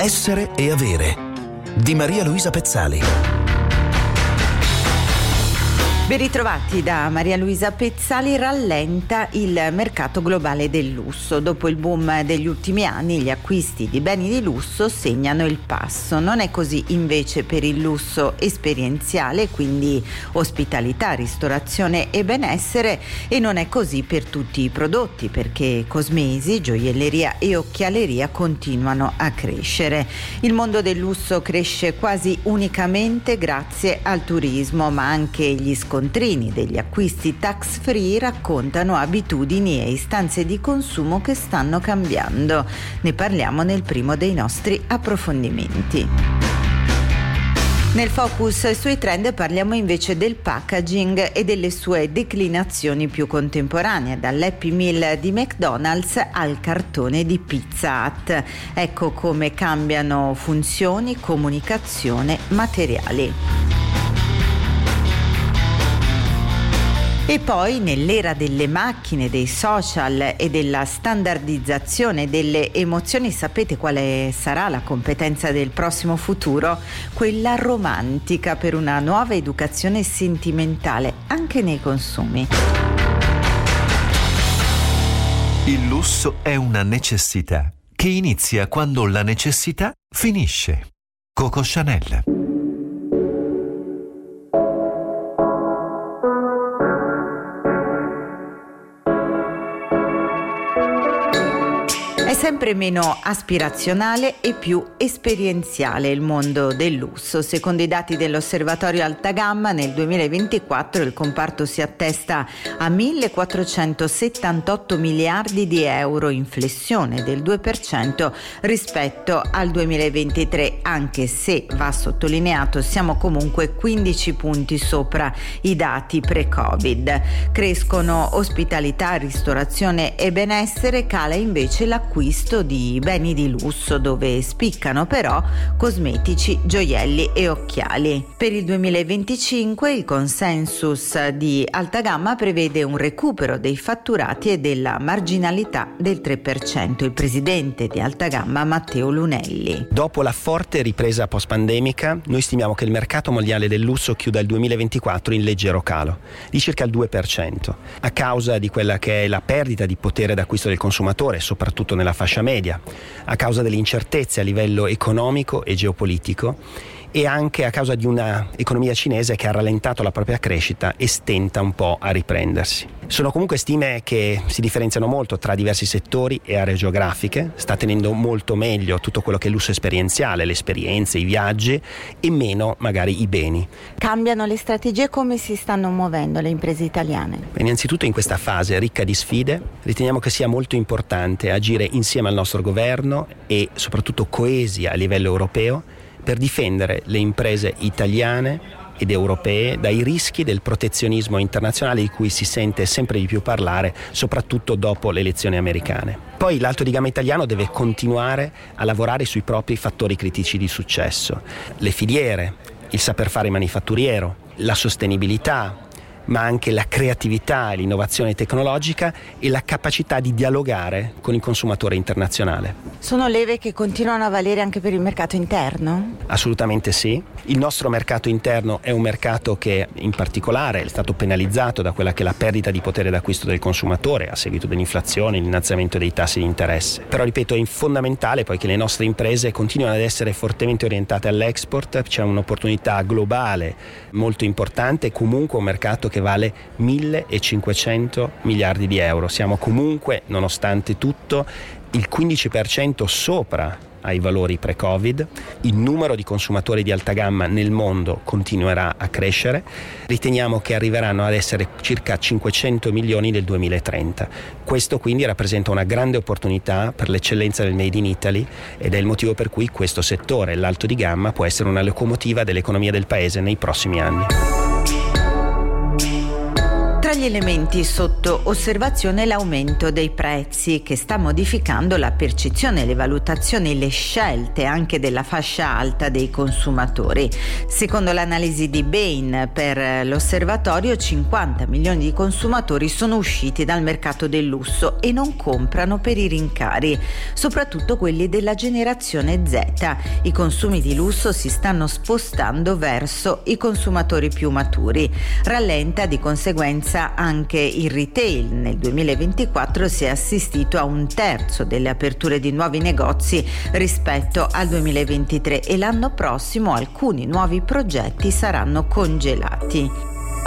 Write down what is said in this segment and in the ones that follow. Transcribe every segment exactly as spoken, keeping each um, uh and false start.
Essere e avere di Maria Luisa Pezzali. Ben ritrovati da Maria Luisa Pezzali. Rallenta il mercato globale del lusso. Dopo il boom degli ultimi anni, gli acquisti di beni di lusso segnano il passo. Non è così invece per il lusso esperienziale, quindi ospitalità, ristorazione e benessere, e non è così per tutti i prodotti, perché cosmesi, gioielleria e occhialeria continuano a crescere. Il mondo del lusso cresce quasi unicamente grazie al turismo, ma anche gli scontrini degli acquisti tax free raccontano abitudini e istanze di consumo che stanno cambiando. Ne parliamo nel primo dei nostri approfondimenti. Nel focus sui trend parliamo invece del packaging e delle sue declinazioni più contemporanee, dall'Happy Meal di McDonald's al cartone di Pizza Hut. Ecco come cambiano funzioni, comunicazione, materiali. E poi, nell'era delle macchine, dei social e della standardizzazione delle emozioni, sapete quale sarà la competenza del prossimo futuro? Quella romantica, per una nuova educazione sentimentale anche nei consumi. Il lusso è una necessità che inizia quando la necessità finisce. Coco Chanel. È sempre meno aspirazionale e più esperienziale il mondo del lusso. Secondo i dati dell'Osservatorio Alta Gamma, nel duemilaventiquattro il comparto si attesta a millequattrocentosettantotto miliardi di euro, in flessione del due per cento rispetto al duemilaventitré, anche se, va sottolineato, siamo comunque quindici punti sopra i dati pre-Covid. Crescono ospitalità, ristorazione e benessere, cala invece l'acquisto di beni di lusso, dove spiccano però cosmetici, gioielli e occhiali. Per il duemilaventicinque il consensus di Alta Gamma prevede un recupero dei fatturati e della marginalità del tre per cento. Il presidente di Alta Gamma, Matteo Lunelli. Dopo la forte ripresa post-pandemica, noi stimiamo che il mercato mondiale del lusso chiuda il duemilaventiquattro in leggero calo, di circa il due per cento, a causa di quella che è la perdita di potere d'acquisto del consumatore, soprattutto nella fascia media, a causa delle incertezze a livello economico e geopolitico, e anche a causa di una economia cinese che ha rallentato la propria crescita e stenta un po' a riprendersi. Sono comunque stime che si differenziano molto tra diversi settori e aree geografiche. Sta tenendo molto meglio tutto quello che è l'uso esperienziale, le esperienze, i viaggi, e meno magari i beni. Cambiano le strategie? Come si stanno muovendo le imprese italiane? Innanzitutto, in questa fase ricca di sfide, riteniamo che sia molto importante agire insieme al nostro governo e soprattutto coesi a livello europeo per difendere le imprese italiane ed europee dai rischi del protezionismo internazionale di cui si sente sempre di più parlare, soprattutto dopo le elezioni americane. Poi l'alto di gamma italiano deve continuare a lavorare sui propri fattori critici di successo: le filiere, il saper fare manifatturiero, la sostenibilità, ma anche la creatività, l'innovazione tecnologica e la capacità di dialogare con il consumatore internazionale. Sono leve che continuano a valere anche per il mercato interno? Assolutamente sì. Il nostro mercato interno è un mercato che in particolare è stato penalizzato da quella che è la perdita di potere d'acquisto del consumatore a seguito dell'inflazione, l'innalzamento dei tassi di interesse. Però ripeto, è fondamentale poi che le nostre imprese continuino ad essere fortemente orientate all'export. C'è un'opportunità globale molto importante, comunque un mercato che vale millecinquecento miliardi di euro. Siamo comunque, nonostante tutto, il quindici per cento sopra ai valori pre-Covid. Il numero di consumatori di alta gamma nel mondo continuerà a crescere. Riteniamo che arriveranno ad essere circa cinquecento milioni nel duemilatrenta. Questo quindi rappresenta una grande opportunità per l'eccellenza del Made in Italy ed è il motivo per cui questo settore, l'alto di gamma, può essere una locomotiva dell'economia del paese nei prossimi anni. Tra gli gli elementi sotto osservazione l'aumento dei prezzi che sta modificando la percezione, le valutazioni, le scelte anche della fascia alta dei consumatori. Secondo l'analisi di Bain per l'osservatorio, cinquanta milioni di consumatori sono usciti dal mercato del lusso e non comprano per i rincari, soprattutto quelli della generazione Z. I consumi di lusso si stanno spostando verso i consumatori più maturi. Rallenta di conseguenza anche il retail. Nel duemilaventiquattro si è assistito a un terzo delle aperture di nuovi negozi rispetto al duemilaventitré e l'anno prossimo alcuni nuovi progetti saranno congelati.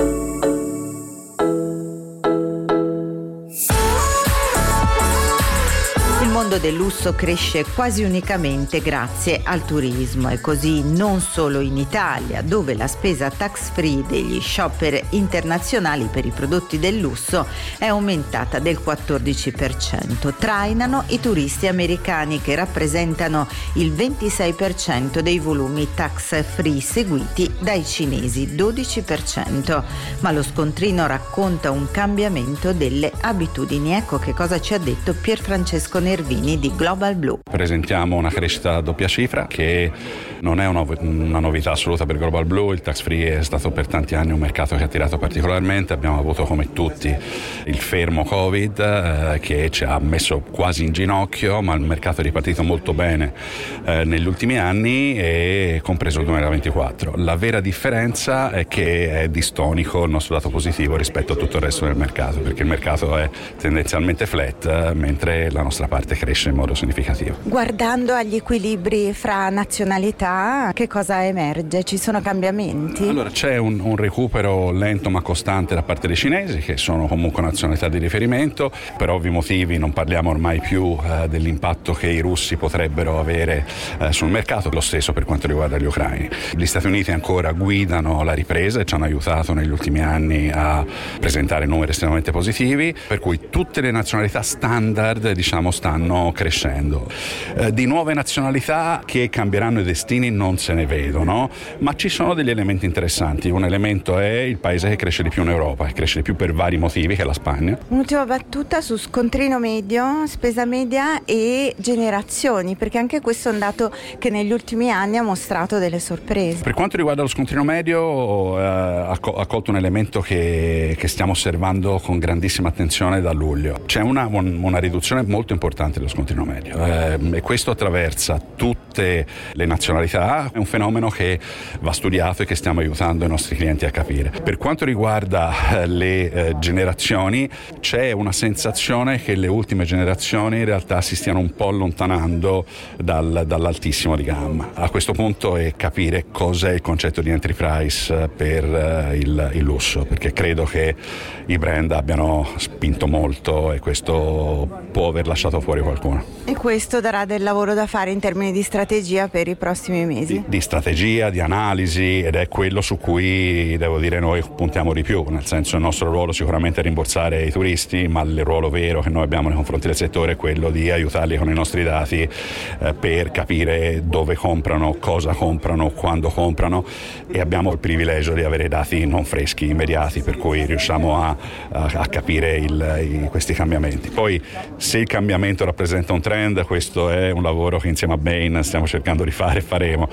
Il mondo del lusso cresce quasi unicamente grazie al turismo e così non solo in Italia, dove la spesa tax free degli shopper internazionali per i prodotti del lusso è aumentata del quattordici per cento. Trainano i turisti americani che rappresentano il ventisei per cento dei volumi tax free, seguiti dai cinesi dodici per cento. Ma lo scontrino racconta un cambiamento delle abitudini. Ecco che cosa ci ha detto Pierfrancesco Nervini di Global Blue. Presentiamo una crescita a doppia cifra che non è una, una novità assoluta per Global Blue. Il tax free è stato per tanti anni un mercato che ha attirato particolarmente. Abbiamo avuto come tutti il fermo Covid eh, che ci ha messo quasi in ginocchio, ma il mercato è ripartito molto bene eh, negli ultimi anni, e compreso il duemilaventiquattro. La vera differenza è che è distonico il nostro dato positivo rispetto a tutto il resto del mercato, perché il mercato è tendenzialmente flat mentre la nostra parte cresce in modo significativo. Guardando agli equilibri fra nazionalità, che cosa emerge? Ci sono cambiamenti? Allora, c'è un, un recupero lento ma costante da parte dei cinesi, che sono comunque nazionalità di riferimento. Per ovvi motivi non parliamo ormai più eh, dell'impatto che i russi potrebbero avere eh, sul mercato, lo stesso per quanto riguarda gli ucraini. Gli Stati Uniti ancora guidano la ripresa e ci hanno aiutato negli ultimi anni a presentare numeri estremamente positivi, per cui tutte le nazionalità standard, diciamo, stanno crescendo. Eh, di nuove nazionalità che cambieranno i destini non se ne vedono, ma ci sono degli elementi interessanti. Un elemento è il paese che cresce di più in Europa, che cresce di più per vari motivi, che è la Spagna. Un'ultima battuta su scontrino medio, spesa media e generazioni, perché anche questo è un dato che negli ultimi anni ha mostrato delle sorprese. Per quanto riguarda lo scontrino medio, eh, ha colto un elemento che, che stiamo osservando con grandissima attenzione da luglio. C'è una, un, una riduzione molto importante dello scontrino medio eh, e questo attraversa tutte le nazionalità. È un fenomeno che va studiato e che stiamo aiutando i nostri clienti a capire. Per quanto riguarda eh, le eh, generazioni, c'è una sensazione che le ultime generazioni in realtà si stiano un po' allontanando dal, dall'altissimo di gamma. A questo punto è capire cos'è il concetto di entry price per eh, il, il lusso, perché credo che i brand abbiano spinto molto e questo può aver lasciato fuori qualcuno. E questo darà del lavoro da fare in termini di strategia per i prossimi mesi? Di, di strategia, di analisi, ed è quello su cui devo dire noi puntiamo di più, nel senso il nostro ruolo sicuramente è rimborsare i turisti, ma il ruolo vero che noi abbiamo nei confronti del settore è quello di aiutarli con i nostri dati eh, per capire dove comprano, cosa comprano, quando comprano, e abbiamo il privilegio di avere dati non freschi, immediati, per cui riusciamo a, a, a capire il, i, questi cambiamenti. Poi se il cambiamento rappresenta un trend, questo è un lavoro che insieme a Bain stiamo cercando di fare e faremo,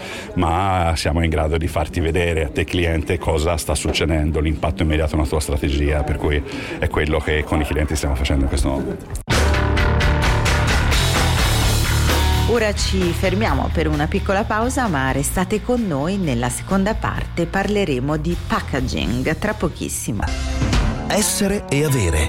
ma siamo in grado di farti vedere a te cliente cosa sta succedendo, l'impatto immediato nella tua strategia, per cui è quello che con i clienti stiamo facendo in questo momento. Ora ci fermiamo per una piccola pausa, ma restate con noi, nella seconda parte parleremo di packaging tra pochissimo. Essere e avere.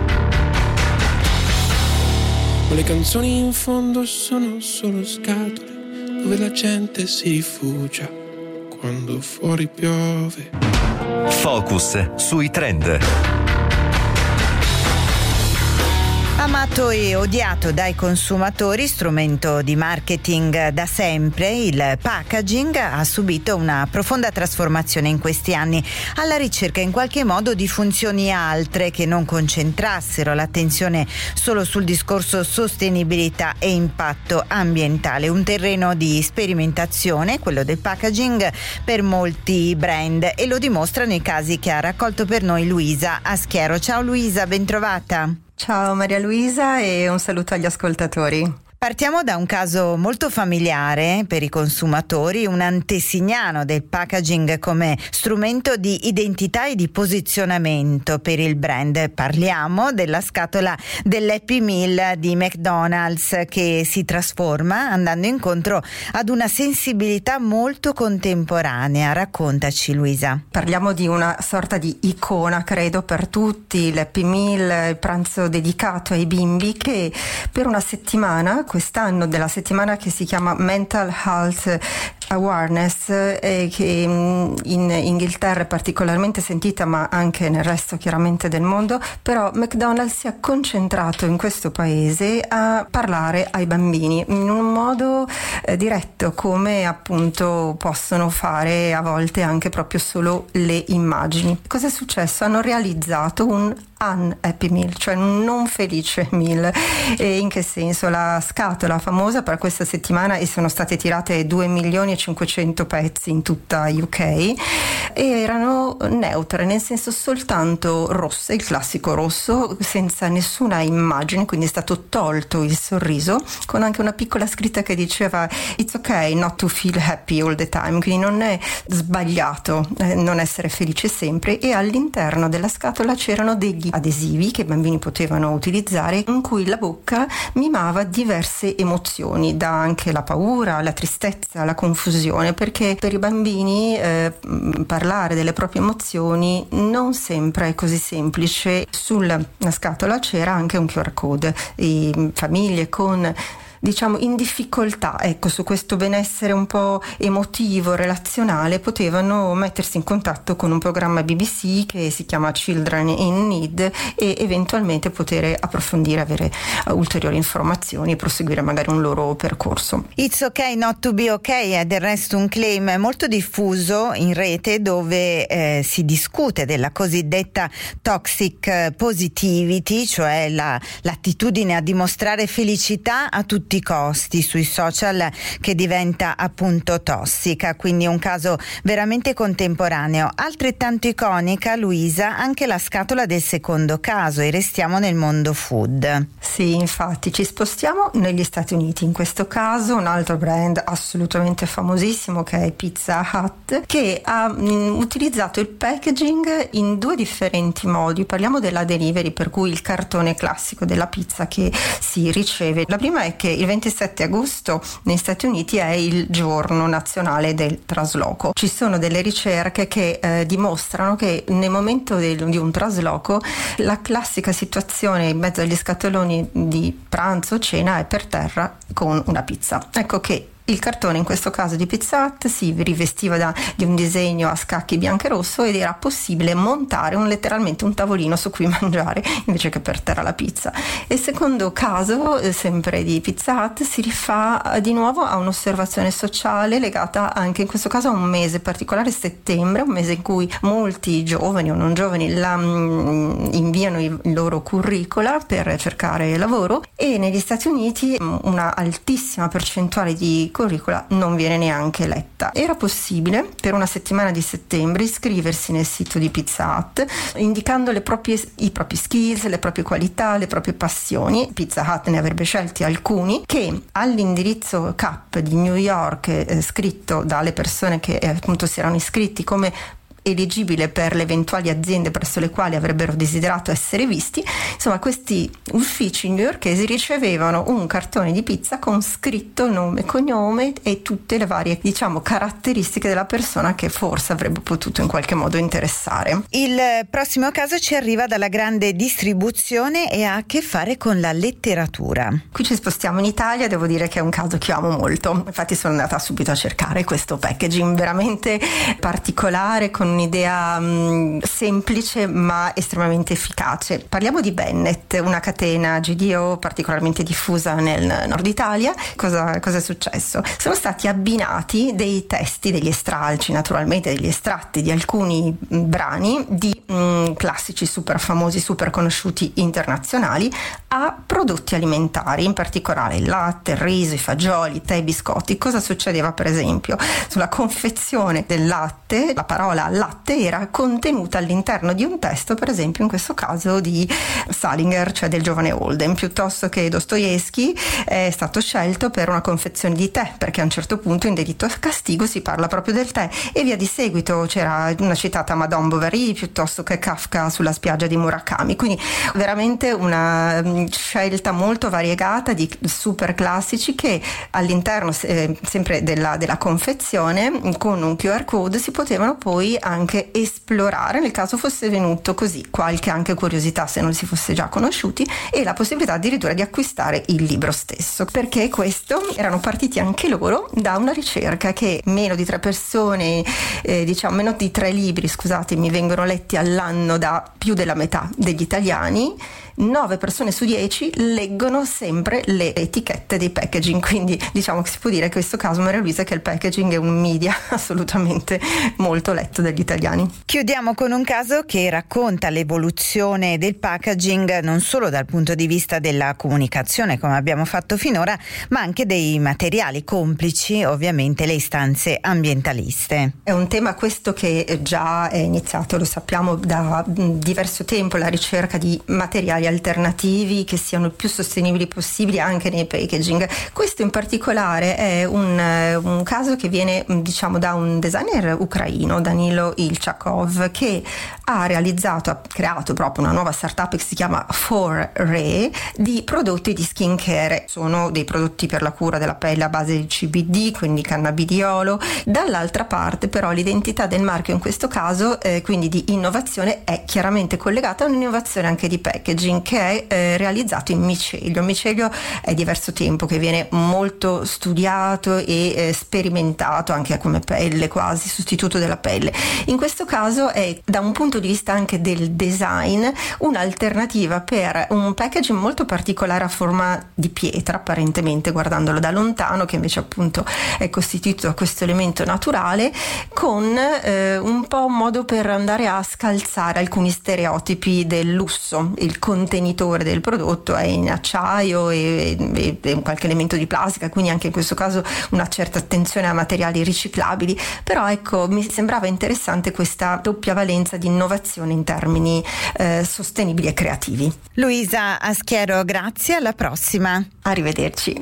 Le canzoni in fondo sono solo scatole dove la gente si rifugia quando fuori piove. Focus sui trend. A Amato e odiato dai consumatori, strumento di marketing da sempre, il packaging ha subito una profonda trasformazione in questi anni, alla ricerca in qualche modo di funzioni altre che non concentrassero l'attenzione solo sul discorso sostenibilità e impatto ambientale. Un terreno di sperimentazione, quello del packaging, per molti brand, e lo dimostrano i casi che ha raccolto per noi Luisa Aschiero. Ciao Luisa, bentrovata. Ciao Maria Luisa e un saluto agli ascoltatori. Partiamo da un caso molto familiare per i consumatori, un antesignano del packaging come strumento di identità e di posizionamento per il brand. Parliamo della scatola dell'Happy Meal di McDonald's, che si trasforma andando incontro ad una sensibilità molto contemporanea. Raccontaci, Luisa. Parliamo di una sorta di icona, credo, per tutti, l'Happy Meal, il pranzo dedicato ai bimbi, che per una settimana, quest'anno, della settimana che si chiama Mental Health Awareness, eh, che in Inghilterra è particolarmente sentita, ma anche nel resto chiaramente del mondo, però McDonald's si è concentrato in questo paese a parlare ai bambini in un modo eh, diretto, come appunto possono fare a volte anche proprio solo le immagini. Cosa è successo? Hanno realizzato un un-happy meal, cioè un non felice meal. E in che senso? La scatola famosa per questa settimana, e sono state tirate due milioni e cinquecento pezzi in tutta U K, e erano neutre, nel senso soltanto rosse, il classico rosso, senza nessuna immagine, quindi è stato tolto il sorriso, con anche una piccola scritta che diceva "It's okay not to feel happy all the time", quindi non è sbagliato eh, non essere felice sempre. E all'interno della scatola c'erano degli adesivi che i bambini potevano utilizzare, in cui la bocca mimava diverse emozioni, da anche la paura, la tristezza, la confusione, perché per i bambini eh, parlare delle proprie emozioni non sempre è così semplice. Sulla scatola c'era anche un Q R code, e famiglie con diciamo in difficoltà, ecco, su questo benessere un po' emotivo, relazionale, potevano mettersi in contatto con un programma B B C che si chiama Children in Need, e eventualmente poter approfondire, avere ulteriori informazioni e proseguire magari un loro percorso. It's okay not to be okay è del resto un claim molto diffuso in rete, dove eh, si discute della cosiddetta toxic positivity, cioè la, l'attitudine a dimostrare felicità a tutti i costi sui social, che diventa appunto tossica. Quindi un caso veramente contemporaneo. Altrettanto iconica, Luisa, anche la scatola del secondo caso, e restiamo nel mondo food. Sì, infatti ci spostiamo negli Stati Uniti. In questo caso un altro brand assolutamente famosissimo, che è Pizza Hut, che ha mh, utilizzato il packaging in due differenti modi. Parliamo della delivery, per cui il cartone classico della pizza che si riceve. La prima è che il ventisette agosto negli Stati Uniti è il giorno nazionale del trasloco. Ci sono delle ricerche che eh, dimostrano che nel momento del, di un trasloco, la classica situazione in mezzo agli scatoloni di pranzo o cena è per terra con una pizza. Ecco che il cartone, in questo caso di Pizza Hut, si rivestiva da, di un disegno a scacchi bianco e rosso, ed era possibile montare un, letteralmente un tavolino su cui mangiare invece che per terra la pizza. E il secondo caso, eh, sempre di Pizza Hut, si rifà di nuovo a un'osservazione sociale legata anche in questo caso a un mese particolare, settembre, un mese in cui molti giovani o non giovani la, mh, inviano i loro curricula per cercare lavoro, e negli Stati Uniti una altissima percentuale di curricula non viene neanche letta. Era possibile per una settimana di settembre iscriversi nel sito di Pizza Hut indicando le proprie, i propri skills, le proprie qualità, le proprie passioni. Pizza Hut ne avrebbe scelti alcuni, che all'indirizzo C A P di New York, eh, scritto dalle persone che eh, appunto si erano iscritti come eligibile per le eventuali aziende presso le quali avrebbero desiderato essere visti. Insomma, questi uffici newyorkesi ricevevano un cartone di pizza con scritto nome, cognome e tutte le varie, diciamo, caratteristiche della persona che forse avrebbe potuto in qualche modo interessare. Il prossimo caso ci arriva dalla grande distribuzione e ha a che fare con la letteratura. Qui ci spostiamo in Italia, devo dire che è un caso che amo molto. Infatti sono andata subito a cercare questo packaging veramente particolare, con con un'idea mh, semplice ma estremamente efficace. Parliamo di Bennet, una catena G D O particolarmente diffusa nel nord Italia. Cosa, cosa è successo? Sono stati abbinati dei testi, degli stralci naturalmente, degli estratti di alcuni brani di mh, classici super famosi, super conosciuti internazionali a prodotti alimentari, in particolare il latte, il riso, i fagioli, i tè, i biscotti. Cosa succedeva per esempio? Sulla confezione del latte, la parola latte era contenuta all'interno di un testo, per esempio in questo caso di Salinger, cioè del giovane Holden, piuttosto che Dostoevsky è stato scelto per una confezione di tè, perché a un certo punto in Delitto e Castigo si parla proprio del tè, e via di seguito c'era una citata Madame Bovary piuttosto che Kafka sulla spiaggia di Murakami. Quindi veramente una scelta molto variegata di super classici che all'interno eh, sempre della, della confezione con un Q R code si potevano poi anche esplorare nel caso fosse venuto così qualche anche curiosità se non si fosse già conosciuti, e la possibilità addirittura di acquistare il libro stesso, perché questo erano partiti anche loro da una ricerca che meno di tre persone eh, diciamo meno di tre libri scusatemi vengono letti all'anno da più della metà degli italiani. nove persone su dieci leggono sempre le etichette dei packaging, quindi diciamo che si può dire in questo caso, Maria Luisa, che il packaging è un media assolutamente molto letto dagli italiani. Chiudiamo con un caso che racconta l'evoluzione del packaging non solo dal punto di vista della comunicazione, come abbiamo fatto finora, ma anche dei materiali complici, ovviamente le istanze ambientaliste. È un tema questo che già è iniziato, lo sappiamo da diverso tempo, la ricerca di materiali alternativi che siano il più sostenibili possibili anche nei packaging. Questo in particolare è un, un caso che viene diciamo da un designer ucraino, Danilo Ilchakov, che ha realizzato, ha creato proprio una nuova startup che si chiama four Re di prodotti di skincare. Sono dei prodotti per la cura della pelle a base di C B D, quindi cannabidiolo. Dall'altra parte però l'identità del marchio in questo caso, eh, quindi di innovazione, è chiaramente collegata a un'innovazione anche di packaging che è eh, realizzato in micelio. Il micelio è diverso tempo che viene molto studiato e eh, sperimentato anche come pelle, quasi sostituto della pelle. In questo caso è, da un punto di vista anche del design, un'alternativa per un packaging molto particolare a forma di pietra, apparentemente guardandolo da lontano, che invece appunto è costituito da questo elemento naturale, con eh, un po' un modo per andare a scalzare alcuni stereotipi del lusso. Il contenitore del prodotto è in acciaio e, e, e qualche elemento di plastica, quindi anche in questo caso una certa attenzione a materiali riciclabili, però ecco, mi sembrava interessante questa doppia valenza di innovazione in termini eh, sostenibili e creativi. Luisa Aschiero, grazie, alla prossima. Arrivederci.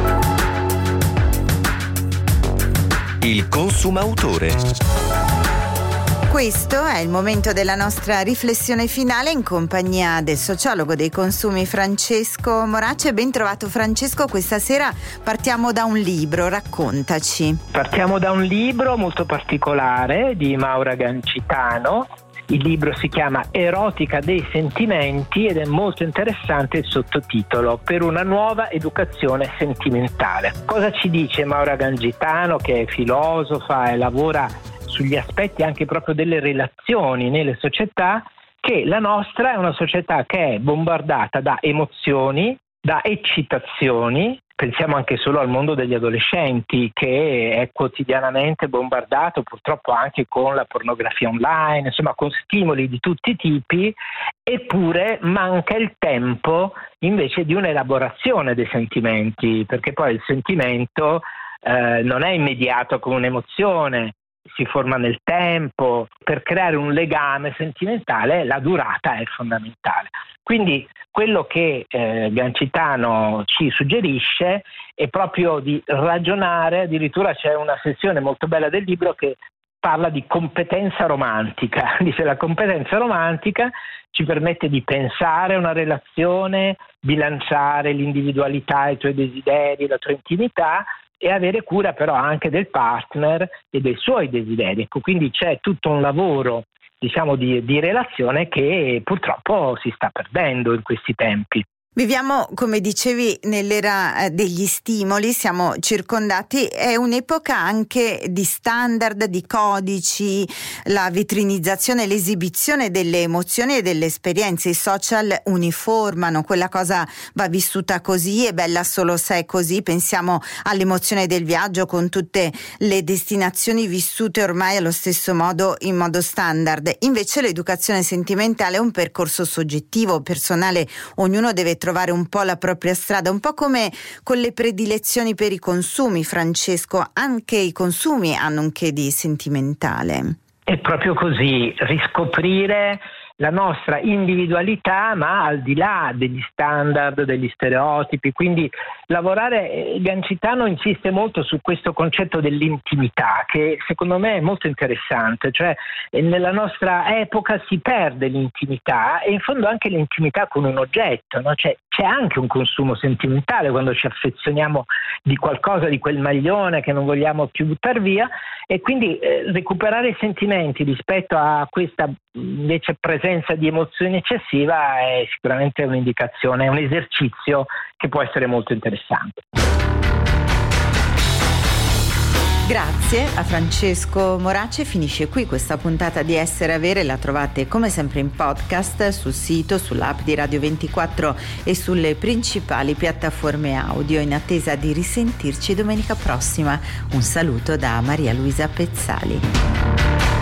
Il consumautore. Questo è il momento della nostra riflessione finale in compagnia del sociologo dei consumi Francesco Morace. Ben trovato Francesco, questa sera partiamo da un libro, raccontaci. Partiamo da un libro molto particolare di Maura Gancitano. Il libro si chiama Erotica dei sentimenti ed è molto interessante il sottotitolo: Per una nuova educazione sentimentale. Cosa ci dice Maura Gancitano, che è filosofa e lavora sugli aspetti anche proprio delle relazioni nelle società? Che la nostra è una società che è bombardata da emozioni, da eccitazioni. Pensiamo anche solo al mondo degli adolescenti, che è quotidianamente bombardato purtroppo anche con la pornografia online, insomma con stimoli di tutti i tipi, eppure manca il tempo invece di un'elaborazione dei sentimenti, perché poi il sentimento eh, non è immediato come un'emozione, si forma nel tempo. Per creare un legame sentimentale la durata è fondamentale. Quindi quello che eh, Gancitano ci suggerisce è proprio di ragionare, addirittura c'è una sezione molto bella del libro che parla di competenza romantica. Dice: la competenza romantica ci permette di pensare una relazione, bilanciare l'individualità, i tuoi desideri, la tua intimità, e avere cura però anche del partner e dei suoi desideri. Ecco, quindi c'è tutto un lavoro, diciamo, di, di relazione che purtroppo si sta perdendo in questi tempi. Viviamo, come dicevi, nell'era degli stimoli, siamo circondati, è un'epoca anche di standard, di codici, la vitrinizzazione, l'esibizione delle emozioni e delle esperienze. I social uniformano, quella cosa va vissuta così, è bella solo se è così. Pensiamo all'emozione del viaggio con tutte le destinazioni vissute ormai allo stesso modo, in modo standard. Invece l'educazione sentimentale è un percorso soggettivo, personale, ognuno deve trovare un po' la propria strada, un po' come con le predilezioni per i consumi, Francesco, anche i consumi hanno un che di sentimentale. È proprio così, riscoprire la nostra individualità, ma al di là degli standard, degli stereotipi. Quindi lavorare, Gancitano insiste molto su questo concetto dell'intimità, che secondo me è molto interessante, cioè nella nostra epoca si perde l'intimità e in fondo anche l'intimità con un oggetto, no? Cioè, c'è anche un consumo sentimentale quando ci affezioniamo di qualcosa, di quel maglione che non vogliamo più buttare via, e quindi eh, recuperare i sentimenti rispetto a questa invece presenza di emozione eccessiva è sicuramente un'indicazione, è un esercizio che può essere molto interessante. Grazie a Francesco Morace, finisce qui questa puntata di Essere Avere, la trovate come sempre in podcast sul sito, sull'app di Radio ventiquattro e sulle principali piattaforme audio, in attesa di risentirci domenica prossima. Un saluto da Maria Luisa Pezzali.